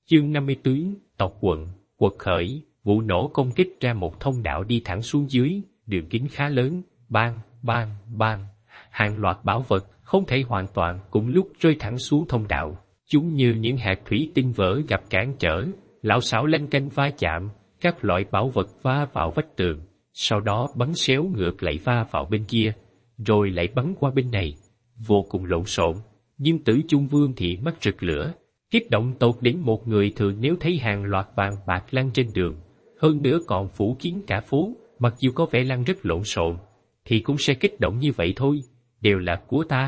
Chương 54, tộc quận, quật khởi, vụ nổ công kích ra một thông đạo đi thẳng xuống dưới, đường kính khá lớn, bang, bang, bang. Hàng loạt bảo vật không thể hoàn toàn cùng lúc rơi thẳng xuống thông đạo. Chúng như những hạt thủy tinh vỡ gặp cản trở, lảo xảo lanh canh va chạm, các loại bảo vật va vào vách tường, sau đó bắn xéo ngược lại va vào bên kia, rồi lại bắn qua bên này. Vô cùng lộn xộn, nhưng Tử Chung Vương thì mắt rực lửa, kích động tột đến một người thường nếu thấy hàng loạt vàng bạc lăn trên đường, hơn nữa còn phủ kín cả phố, mặc dù có vẻ lăn rất lộn xộn, thì cũng sẽ kích động như vậy thôi, đều là của ta,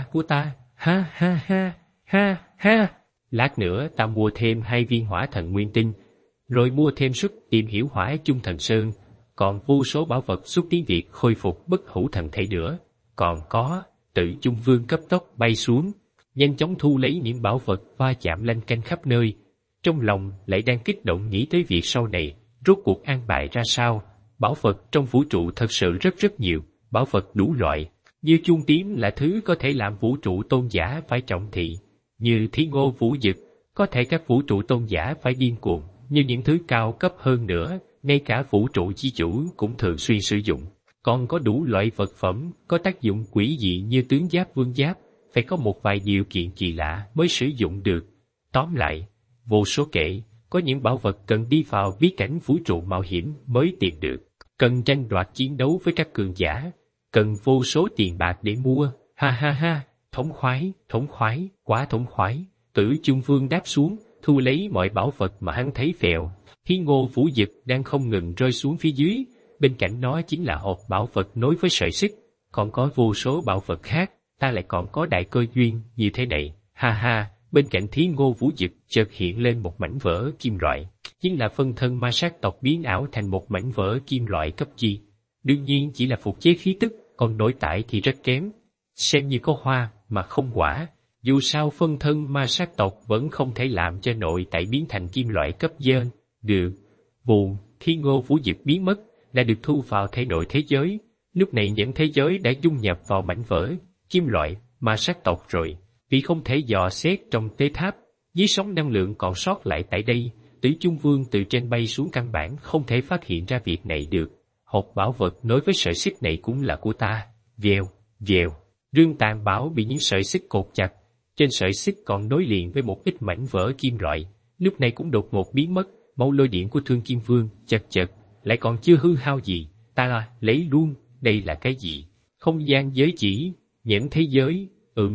ha ha ha, ha ha. Lát nữa ta mua thêm 2 viên hỏa thần nguyên tinh, rồi mua thêm suất tìm hiểu hỏa chung thần sơn, còn vô số bảo vật xúc tiến việc khôi phục bất hủ thần thể nữa. Còn có, Tử Chung Vương cấp tốc bay xuống, nhanh chóng thu lấy những bảo vật va chạm lanh canh khắp nơi. Trong lòng lại đang kích động nghĩ tới việc sau này, rốt cuộc an bài ra sao. Bảo vật trong vũ trụ thật sự rất nhiều, bảo vật đủ loại, như chuông tím là thứ có thể làm vũ trụ tôn giả phải trọng thị, như Thí Ngô Vũ Dực, có thể các vũ trụ tôn giả phải điên cuồng, như những thứ cao cấp hơn nữa, ngay cả vũ trụ chi chủ cũng thường xuyên sử dụng. Còn có đủ loại vật phẩm có tác dụng quỷ dị như tướng giáp vương giáp, phải có một vài điều kiện kỳ lạ mới sử dụng được. Tóm lại, vô số kể, có những bảo vật cần đi vào bí cảnh vũ trụ mạo hiểm mới tìm được, cần tranh đoạt chiến đấu với các cường giả, cần vô số tiền bạc để mua. Ha ha ha, thống khoái, quá thống khoái. Tử Chung Vương đáp xuống, thu lấy mọi bảo vật mà hắn thấy phèo. Thí Ngô Vũ Dực đang không ngừng rơi xuống phía dưới, bên cạnh nó chính là hộp bảo vật nối với sợi xích, còn có vô số bảo vật khác. Ta lại còn có đại cơ duyên như thế này, ha ha. Bên cạnh Thí Ngô Vũ Dực chợt hiện lên một mảnh vỡ kim loại, chính là phân thân ma sát tộc biến ảo thành một mảnh vỡ kim loại cấp chi. Đương nhiên chỉ là phục chế khí tức, còn nội tại thì rất kém, xem như có hoa mà không quả. Dù sao phân thân ma sát tộc vẫn không thể làm cho nội tại biến thành kim loại cấp dơn. Được, buồn, Thí Ngô Vũ Dực biến mất, đã được thu vào thể nội thế giới. Lúc này những thế giới đã dung nhập vào mảnh vỡ kim loại ma sát tộc rồi, vì không thể dò xét trong tế tháp, dưới sóng năng lượng còn sót lại tại đây. Tử Chung Vương từ trên bay xuống căn bản không thể phát hiện ra việc này được. Hộp bảo vật nối với sợi xích này cũng là của ta. Vèo, vèo, rương tàn bảo bị những sợi xích cột chặt, trên sợi xích còn nối liền với một ít mảnh vỡ kim loại, lúc này cũng đột ngột biến mất. Máu lôi điện của Thương Kim Vương chật lại còn chưa hư hao gì, ta lấy luôn. Đây là cái gì? Không gian giới chỉ, nhẫn thế giới.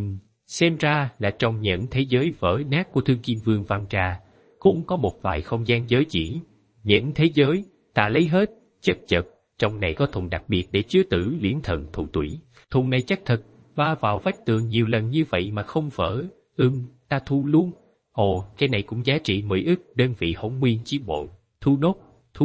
Xem ra là trong nhẫn thế giới vỡ nát của Thương Kim Vương văng ra, cũng có một vài không gian giới chỉ. Nhẫn thế giới, ta lấy hết. Chật, trong này có thùng đặc biệt để chứa Tử Liễn Thần thụ tủy. Thùng này chắc thật, va vào vách tường nhiều lần như vậy mà không vỡ. Ta thu luôn. Ồ, cái này cũng giá trị 10 ức đơn vị hỗn nguyên chi bộ. Thu nốt,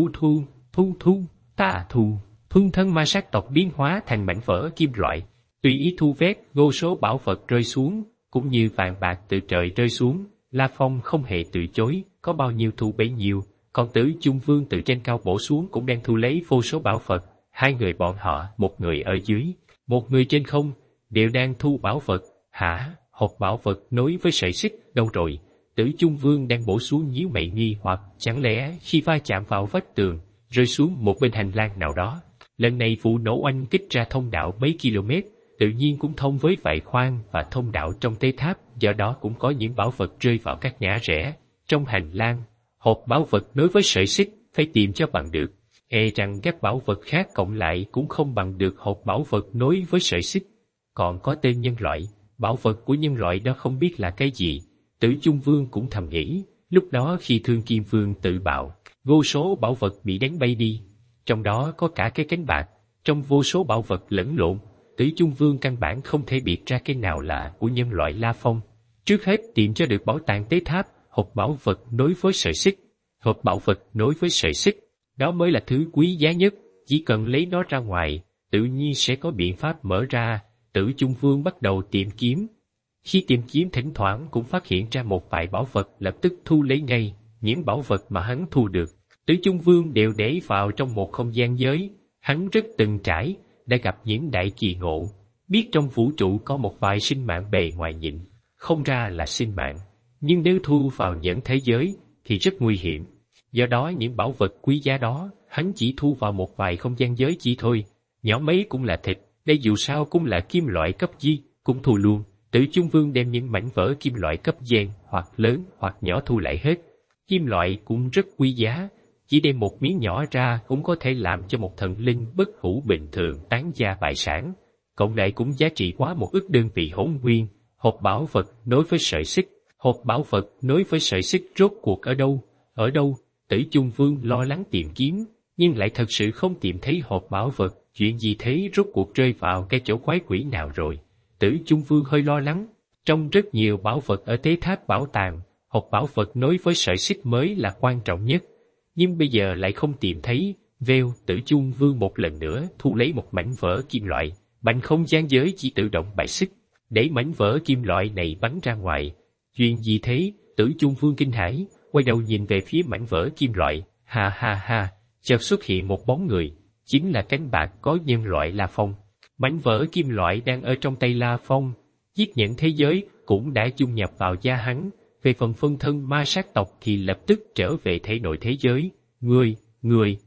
ta thu. Phân thân ma sát tộc biến hóa thành mảnh vỡ kim loại, tùy ý thu vét vô số bảo vật rơi xuống, cũng như vàng bạc từ trời rơi xuống. La Phong không hề từ chối, có bao nhiêu thu bấy nhiêu, còn Tử Chung Vương từ trên cao bổ xuống cũng đang thu lấy vô số bảo vật. Hai người bọn họ, một người ở dưới, một người trên không, đều đang thu bảo vật. Hả? Hộp bảo vật nối với sợi xích đâu rồi? Tử Chung Vương đang bổ xuống nhíu mày nghi hoặc, chẳng lẽ khi va chạm vào vách tường, rơi xuống một bên hành lang nào đó? Lần này vụ nổ oanh kích ra thông đạo mấy km, tự nhiên cũng thông với vài khoang và thông đạo trong tế tháp, do đó cũng có những bảo vật rơi vào các ngã rẽ. Trong hành lang, hộp bảo vật nối với sợi xích phải tìm cho bằng được. Rằng các bảo vật khác cộng lại cũng không bằng được hộp bảo vật nối với sợi xích. Còn có tên nhân loại, bảo vật của nhân loại đó không biết là cái gì. Tử Chung Vương cũng thầm nghĩ, lúc đó khi Thương Kim Vương tự bạo, vô số bảo vật bị đánh bay đi. Trong đó có cả cái cánh bạc, trong vô số bảo vật lẫn lộn, Tử Chung Vương căn bản không thể biệt ra cái nào là của nhân loại La Phong. Trước hết tìm cho được bảo tàng tế tháp, hộp bảo vật nối với sợi xích. Hộp bảo vật nối với sợi xích, đó mới là thứ quý giá nhất, chỉ cần lấy nó ra ngoài, tự nhiên sẽ có biện pháp mở ra. Tử Chung Vương bắt đầu tìm kiếm. Khi tìm kiếm thỉnh thoảng cũng phát hiện ra một vài bảo vật, lập tức thu lấy ngay. Những bảo vật mà hắn thu được, Tử Chung Vương đều để vào trong một không gian giới. Hắn rất từng trải, đã gặp những đại kỳ ngộ, biết trong vũ trụ có một vài sinh mạng bề ngoài nhìn không ra là sinh mạng, nhưng nếu thu vào nhẫn thế giới, thì rất nguy hiểm. Do đó những bảo vật quý giá đó, hắn chỉ thu vào một vài không gian giới chỉ thôi. Nhỏ mấy cũng là thịt, đây dù sao cũng là kim loại cấp Di, cũng thu luôn. Tử Chung Vương đem những mảnh vỡ kim loại cấp Gen, hoặc lớn hoặc nhỏ thu lại hết. Kim loại cũng rất quý giá, chỉ đem một miếng nhỏ ra cũng có thể làm cho một thần linh bất hủ bình thường tán gia bại sản. Cộng lại cũng giá trị quá 1 ức đơn vị hỗn nguyên. Hộp bảo vật nối với sợi xích, hộp bảo vật nối với sợi xích rốt cuộc ở đâu? Ở đâu? Tử Chung Vương lo lắng tìm kiếm, nhưng lại thật sự không tìm thấy hộp bảo vật. Chuyện gì thế, rốt cuộc rơi vào cái chỗ quái quỷ nào rồi? Tử Chung Vương hơi lo lắng. Trong rất nhiều bảo vật ở tế tháp bảo tàng, hộp bảo vật nối với sợi xích mới là quan trọng nhất. Nhưng bây giờ lại không tìm thấy. Veo, Tử Chung Vương một lần nữa thu lấy một mảnh vỡ kim loại, bành không gian giới chỉ tự động bại xích, để mảnh vỡ kim loại này bắn ra ngoài. Chuyện gì thế? Tử Chung Vương kinh hãi, quay đầu nhìn về phía mảnh vỡ kim loại. Ha ha ha, chợt xuất hiện một bóng người, chính là cánh bạc có nhân loại La Phong. Mảnh vỡ kim loại đang ở trong tay La Phong, giết nhận thế giới cũng đã dung nhập vào da hắn. Về phần phân thân ma sát tộc thì lập tức trở về thể nội thế giới. Ngươi,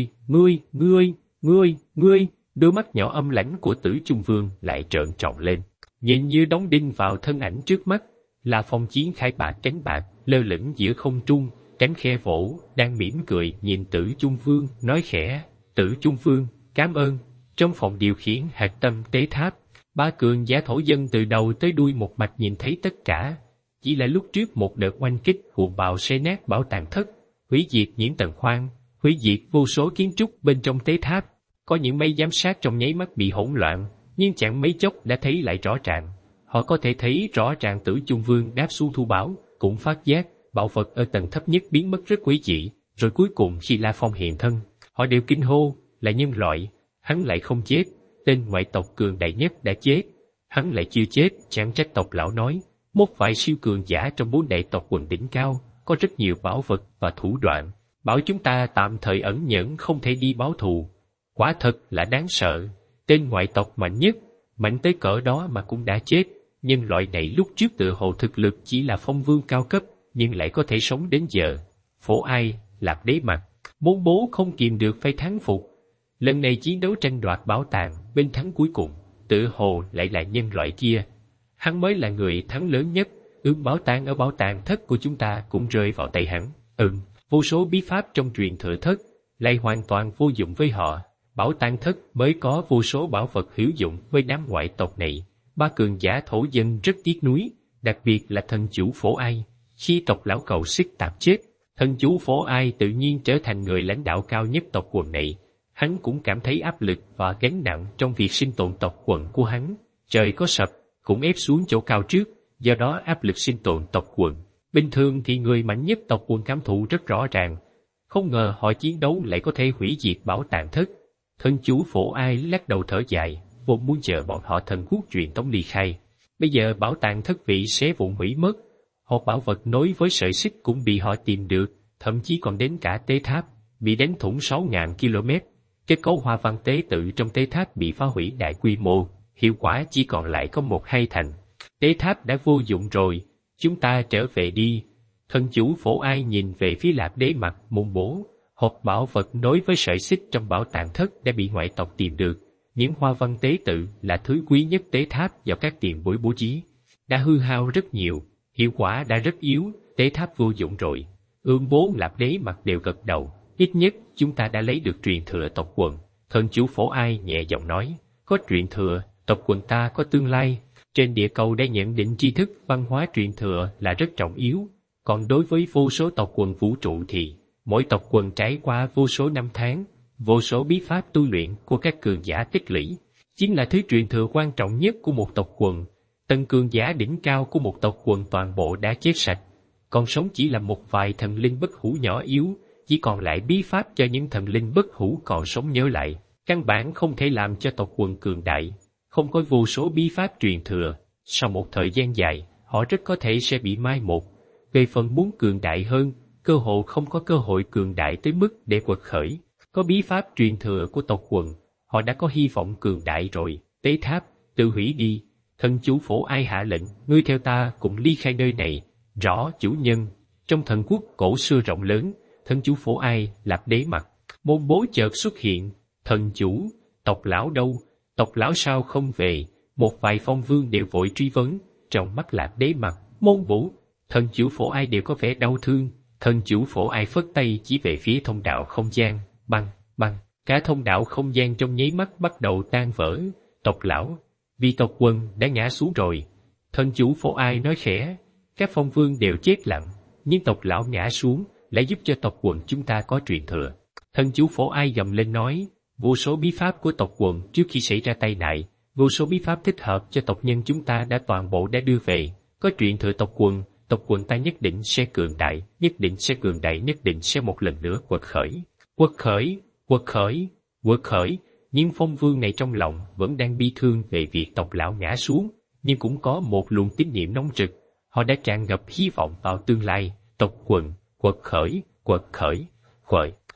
đôi mắt nhỏ âm lãnh của Tử Chung Vương lại trợn tròn lên, nhìn như đóng đinh vào thân ảnh trước mắt. La Phong chiến khai bạc cánh bạc, lơ lửng giữa không trung, cánh khe vỗ, đang mỉm cười nhìn Tử Chung Vương, nói khẽ, Tử Chung Vương, cảm ơn. Trong phòng điều khiển hạch tâm tế tháp, ba cường giả thổ dân từ đầu tới đuôi một mạch nhìn thấy tất cả. Chỉ là lúc trước một đợt oanh kích hùn bạo xé nát bảo tàng thất, hủy diệt những tầng khoan, hủy diệt vô số kiến trúc bên trong tế tháp. Có những máy giám sát trong nháy mắt bị hỗn loạn, nhưng chẳng mấy chốc đã thấy lại rõ ràng. Họ có thể thấy rõ ràng Tử Chung Vương đáp xuống thu bảo, cũng phát giác bảo vật ở tầng thấp nhất biến mất rất quỷ dị, rồi cuối cùng khi La Phong hiện thân, họ đều kinh hô, là nhân loại, hắn lại không chết, tên ngoại tộc cường đại nhất đã chết, hắn lại chưa chết. Chẳng trách tộc lão nói, một vài siêu cường giả trong 4 đại tộc quần đỉnh cao, có rất nhiều bảo vật và thủ đoạn, bảo chúng ta tạm thời ẩn nhẫn không thể đi báo thù. Quả thật là đáng sợ, tên ngoại tộc mạnh nhất, mạnh tới cỡ đó mà cũng đã chết. Nhân loại này lúc trước tự hồ thực lực chỉ là phong vương cao cấp, nhưng lại có thể sống đến giờ. Phổ Ai, Lạp Đế Mặt, bốn bố không kìm được phải thán phục. Lần này chiến đấu tranh đoạt bảo tàng, bên thắng cuối cùng, tự hồ lại là nhân loại kia. Hắn mới là người thắng lớn nhất, bảo tàng ở bảo tàng thất của chúng ta cũng rơi vào tay hắn. Vô số bí pháp trong truyền thừa thất, lại hoàn toàn vô dụng với họ. Bảo tàng thất mới có vô số bảo vật hữu dụng với đám ngoại tộc này. Ba cường giả thổ dân rất tiếc nuối, đặc biệt là thần chủ Phổ Ai. Khi tộc lão cầu xích tạp chết, thần chủ Phổ Ai tự nhiên trở thành người lãnh đạo cao nhất tộc quần này. Hắn cũng cảm thấy áp lực và gánh nặng trong việc sinh tồn tộc quần của hắn. Trời có sập, cũng ép xuống chỗ cao trước, do đó áp lực sinh tồn tộc quần. Bình thường thì người mạnh nhất tộc quần cảm thụ rất rõ ràng. Không ngờ họ chiến đấu lại có thể hủy diệt bảo tàng thất. Thần chủ Phổ Ai lắc đầu thở dài, vốn muốn chờ bọn họ thần quốc truyền tống ly khai. Bây giờ bảo tàng thất vị xé vụn hủy mất. Hộp bảo vật nối với sợi xích cũng bị họ tìm được, thậm chí còn đến cả tế tháp, bị đánh thủng 6.000 km. Kết cấu hoa văn tế tự trong tế tháp bị phá hủy đại quy mô, hiệu quả chỉ còn lại có 1-2 thành. Tế tháp đã vô dụng rồi, chúng ta trở về đi. Thần chủ Phổ Ai nhìn về phía Lạp Đế Mặt, môn bố. Hộp bảo vật nối với sợi xích trong bảo tàng thất đã bị ngoại tộc tìm được. Những hoa văn tế tự là thứ quý nhất tế tháp do các tiền bối bố trí. Đã hư hao rất nhiều, hiệu quả đã rất yếu, tế tháp vô dụng rồi. Bố Lạp Đế Mặt đều gật đầu. Ít nhất chúng ta đã lấy được truyền thừa tộc quần. Thần chủ Phổ Ai nhẹ giọng nói, có truyền thừa, tộc quần ta có tương lai. Trên địa cầu đã nhận định tri thức văn hóa truyền thừa là rất trọng yếu. Còn đối với vô số tộc quần vũ trụ thì, mỗi tộc quần trải qua vô số năm tháng, vô số bí pháp tu luyện của các cường giả tích lũy, chính là thứ truyền thừa quan trọng nhất của một tộc quần. Tân cường giả đỉnh cao của một tộc quần toàn bộ đã chết sạch, còn sống chỉ là một vài thần linh bất hủ nhỏ yếu, chỉ còn lại bí pháp cho những thần linh bất hủ còn sống nhớ lại. Căn bản không thể làm cho tộc quần cường đại, không có vô số bí pháp truyền thừa. Sau một thời gian dài, họ rất có thể sẽ bị mai một. Về phần muốn cường đại hơn, cơ hội không có cơ hội cường đại tới mức để quật khởi. Có bí pháp truyền thừa của tộc quần, họ đã có hy vọng cường đại rồi. Tế tháp, tự hủy đi. Thần chủ Phổ Ai hạ lệnh, ngươi theo ta cùng ly khai nơi này. Rõ chủ nhân. Trong thần quốc cổ xưa rộng lớn, thần chủ Phổ Ai, Lạp Đế mặt, môn bố chợt xuất hiện. Thần chủ, tộc lão đâu? Tộc lão sao không về? Một vài phong vương đều vội truy vấn. Trong mắt Lạp Đế mặt, môn bố, thần chủ Phổ Ai đều có vẻ đau thương. Thần chủ Phổ Ai phất tay chỉ về phía thông đạo không gian, băng, băng. Cả thông đạo không gian trong nháy mắt bắt đầu tan vỡ. Tộc lão, vì tộc quân đã ngã xuống rồi. Thần chủ Phổ Ai nói khẽ, các phong vương đều chết lặng, nhưng tộc lão ngã xuống lại giúp cho tộc quần chúng ta có truyền thừa. Thần chủ Phổ Ai gầm lên nói, vô số bí pháp của tộc quần trước khi xảy ra tai nạn, vô số bí pháp thích hợp cho tộc nhân chúng ta toàn bộ đã đưa về. Có truyền thừa tộc quần ta nhất định sẽ cường đại, nhất định sẽ cường đại, nhất định sẽ một lần nữa quật khởi. Quật khởi, quật khởi, quật khởi. Nhưng phong vương này trong lòng vẫn đang bi thương về việc tộc lão ngã xuống, nhưng cũng có một luồng tín niệm nóng rực. Họ đã tràn ngập hy vọng vào tương lai. Tộc quần, quật khởi, quật khởi, quật.